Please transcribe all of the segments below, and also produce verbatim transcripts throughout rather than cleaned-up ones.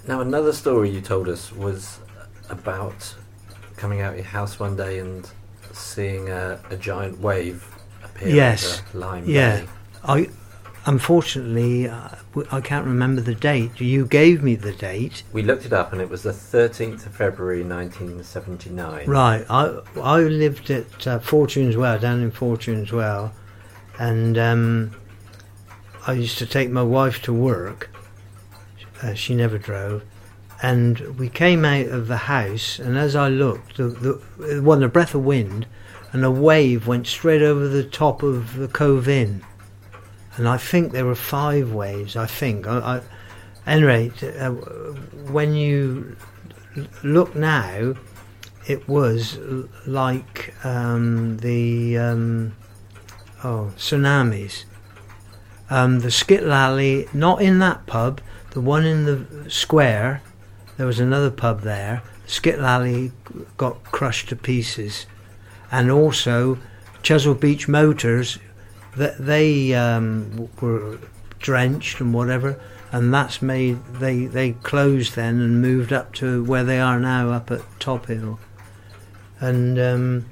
Now, another story you told us was about coming out of your house one day and seeing a, a giant wave appear Yes. over Lyme Yeah. Bay. I, unfortunately, uh, w- I can't remember the date. You gave me the date. We looked it up and it was the thirteenth of February nineteen seventy-nine. Right. I I lived at uh, Fortune's Well, down in Fortune's Well, and um, I used to take my wife to work. Uh, she never drove. And we came out of the house, and as I looked, the, the, it wasn't a breath of wind, and a wave went straight over the top of the Cove Inn. And I think there were five waves, I think. I, I, anyway, uh, when you l- look now, it was l- like um, the um, oh tsunamis. Um, the Skittle Alley, not in that pub, the one in the square. There was another pub there. Skittle Alley got crushed to pieces, and also Chesil Beach Motors, that they um, were drenched and whatever, and that's made they they closed then and moved up to where they are now, up at Top Hill. And um,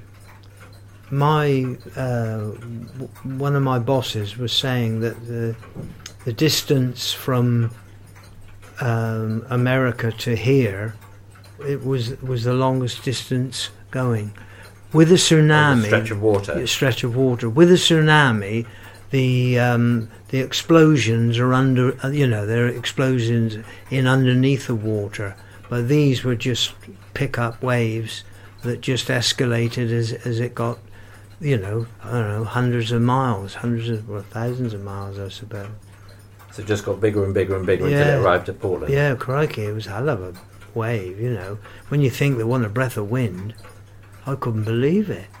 my uh, w- one of my bosses was saying that the the distance from um, America to here, it was was the longest distance going. With a tsunami, A stretch of water. a stretch of water. With a tsunami, the um, the explosions are under. uh, You know, there are explosions in underneath the water, but these were just pick-up waves that just escalated as as it got. You know, I don't know, hundreds of miles, hundreds of well, thousands of miles, I suppose. So it just got bigger and bigger and bigger Yeah. until it arrived at Portland. Yeah, crikey, it was a hell of a wave. You know, when you think there wasn't a breath of wind, I couldn't believe it.